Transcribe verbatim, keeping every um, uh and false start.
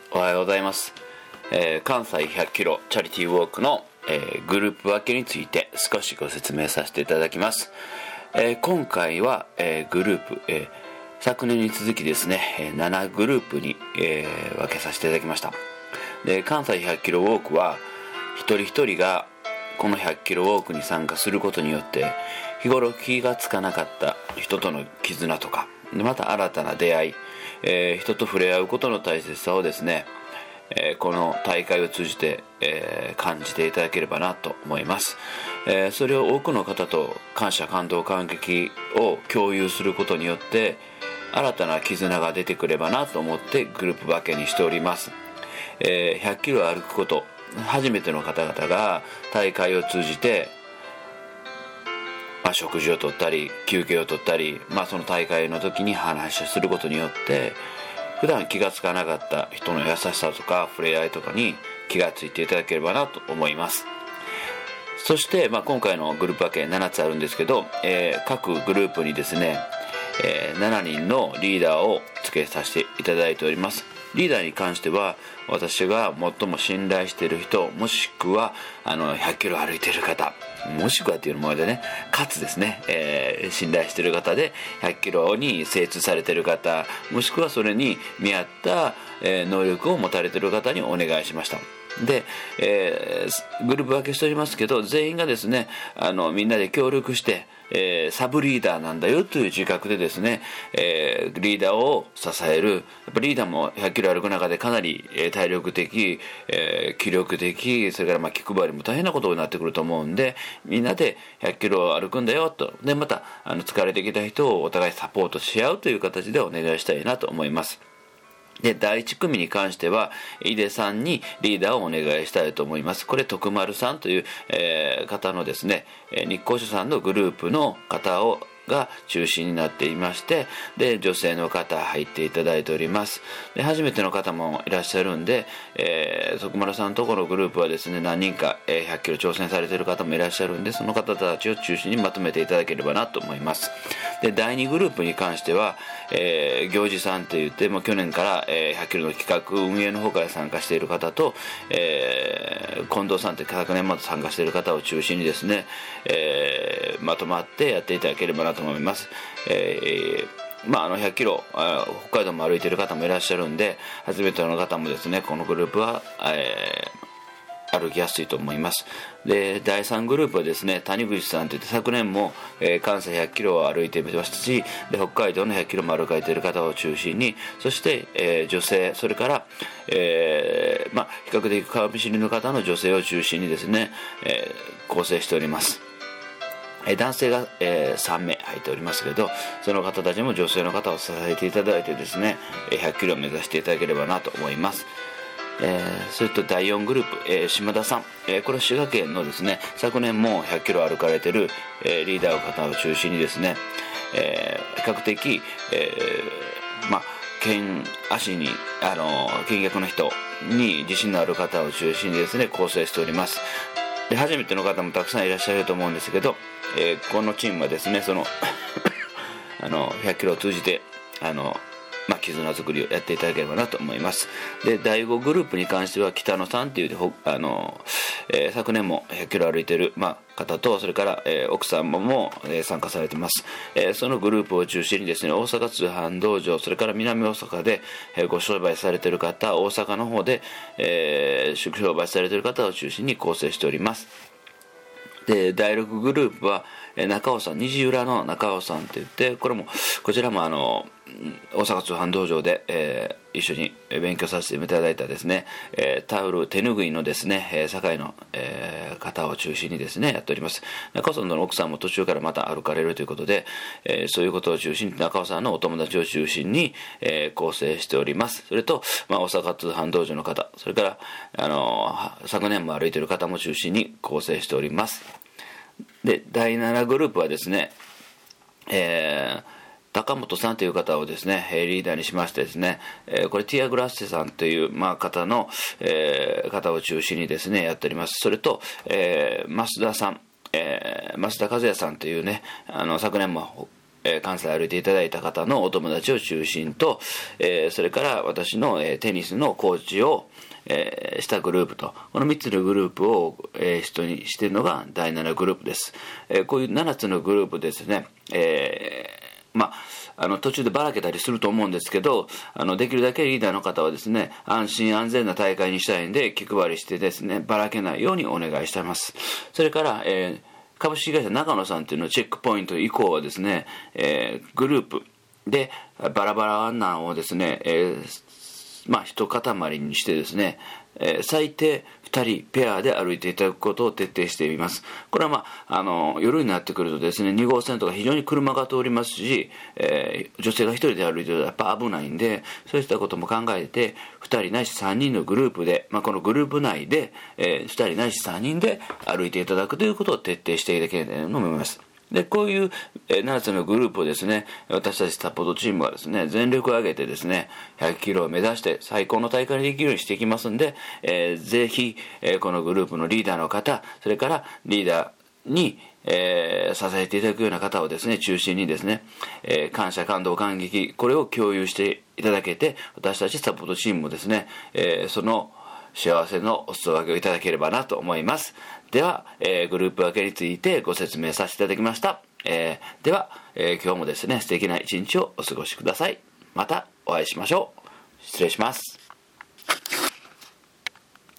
おはようございます。えー、関西ひゃっキロチャリティーウォークの、えー、グループ分けについて少しご説明させていただきます。えー、今回は、えー、グループ、えー、昨年に続きですね、ななグループに、えー、分けさせていただきました。で、関西ひゃっキロウォークは一人一人がこのひゃっキロウォークに参加することによって日頃気がつかなかった人との絆とか、また新たな出会い、えー、人と触れ合うことの大切さをですね、えー、この大会を通じて、えー、感じていただければなと思います。えー、それを多くの方と感謝感動感激を共有することによって新たな絆が出てくればなと思ってグループ分けにしております。えー、ひゃっキロ歩くこと、初めての方々が大会を通じて、まあ、食事をとったり休憩をとったり、まあ、その大会の時に話をすることによって普段気がつかなかった人の優しさとか触れ合いとかに気がついていただければなと思います。そして、まあ、今回のグループ分けななつあるんですけど、えー、各グループにですね、えー、しちにんのリーダーをつけさせていただいております。リーダーに関しては私が最も信頼している人、もしくはあのひゃっキロ歩いている方、もしくはっていうものでね、かつですね、えー、信頼している方でひゃっキロに精通されている方、もしくはそれに見合った、えー、能力を持たれている方にお願いしました。で、えー、グループ分けしておりますけど、全員がですね、あのみんなで協力して、えー、サブリーダーなんだよという自覚でですね、えー、リーダーを支える。やっぱリーダーもひゃっキロ歩く中でかなり、えー、体力的、えー、気力的、それからまあ気配りも大変なことになってくると思うんで、みんなでひゃっキロ歩くんだよと。でまたあの疲れてきた人をお互いサポートし合うという形でお願いしたいなと思います。で、だいいち組に関しては井出さんにリーダーをお願いしたいと思います。これ徳丸さんという、えー、方のですね、日光書さんのグループの方をが中心になっていまして、で女性の方入っていただいております。で初めての方もいらっしゃるんで、えー、徳丸さんのところのグループはですね、何人か、えー、ひゃっキロ挑戦されている方もいらっしゃるんで、その方たちを中心にまとめていただければなと思います。でだいにグループに関しては、えー、行司さんといってもう去年から、えー、ひゃっキロの企画運営の方から参加している方と、えー、近藤さんという昨年まで参加している方を中心にですね、えー、まとまってやっていただければなと思います。えーまあ、あのひゃっキロ北海道も歩いている方もいらっしゃるんで、初めての方もですね、このグループは、えー歩きやすいと思います。でだいさんグループはですね、谷口さんといって昨年も、えー、関西ひゃっキロを歩いていましたし、で北海道のひゃっキロも歩かれている方を中心に、そして、えー、女性、それから、えーまあ、比較的顔見知りの方の女性を中心にですね、えー、構成しております。男性が、えー、さんめい入っておりますけど、その方たちも女性の方を支えていただいてですね、ひゃっキロを目指していただければなと思います。えー、それとだいよんグループ、えー、島田さん、えー、これは滋賀県のですね、昨年もひゃっキロ歩かれている、えー、リーダーの方を中心にですね、えー、比較的、えー、まあ剣足にあの見学の人に自信のある方を中心にですね構成しております。で初めての方もたくさんいらっしゃると思うんですけど、えー、このチームはですね、そのあのひゃっキロを通じてあのまあ、絆作りをやっていただければなと思います。でだいごグループに関しては北野さんというあの、えー、昨年もひゃっキロ歩いている、まあ、方と、それから、えー、奥様も、えー、参加されています。えー、そのグループを中心にですね、大阪通販道場、それから南大阪で、えー、ご商売されている方、大阪の方で、えー、商売されている方を中心に構成しております。でだいろくグループは中尾さん、虹浦の中尾さんといって、これもこちらもあの大阪通販道場で、えー、一緒に勉強させていただいたですね、えー、タオル手ぬぐいのですね堺の、えー、方を中心にですねやっております。中尾さんの奥さんも途中からまた歩かれるということで、えー、そういうことを中心に中尾さんのお友達を中心に、えー、構成しております。それと、まあ、大阪通販道場の方、それからあの昨年も歩いている方も中心に構成しております。でだいななグループはですね、えー、高本さんという方をですねリーダーにしましてですね、えー、これティアグラッセさんという、まあ、方の、えー、方を中心にですねやっております。それと、えー、増田さん、えー、増田和也さんというね、あの昨年もえー、関西歩いていただいた方のお友達を中心と、えー、それから私の、えー、テニスのコーチを、えー、したグループと、このみっつのグループを、えー、人にしているのがだいななグループです。えー、こういうななつのグループですね、えー、まああの途中でばらけたりすると思うんですけど、あのできるだけリーダーの方はですね、安心安全な大会にしたいんで気配りしてですね、ばらけないようにお願いしています。それから、えー、株式会社中野さんというのチェックポイント以降はですね、えー、グループでバラバラなをですね、えー、まあ一塊にしてですね、えー、最低ふたりペアで歩いていただくことを徹底しています。これは、まあ、あの夜になってくるとですね、に号線とか非常に車が通りますし、えー、女性がひとりで歩いてるとやっぱ危ないんで、そういったことも考えてふたりないしさんにんのグループで、まあ、このグループ内で、えー、ふたりないしさんにんで歩いていただくということを徹底していただければと思います。でこういうななつのグループをですね、私たちサポートチームがですね、全力を挙げてですね、ひゃくキロを目指して最高の大会にできるようにしていきますんで、えー、ぜひ、えー、このグループのリーダーの方、それからリーダーに、えー、支えていただくような方をですね中心にですね、えー、感謝感動感激、これを共有していただけて、私たちサポートチームもですね、えー、その幸せのお裾分けをいただければなと思います。では、えー、グループ分けについてご説明させていただきました。えー、では、えー、今日もですね素敵な一日をお過ごしください。またお会いしましょう。失礼します。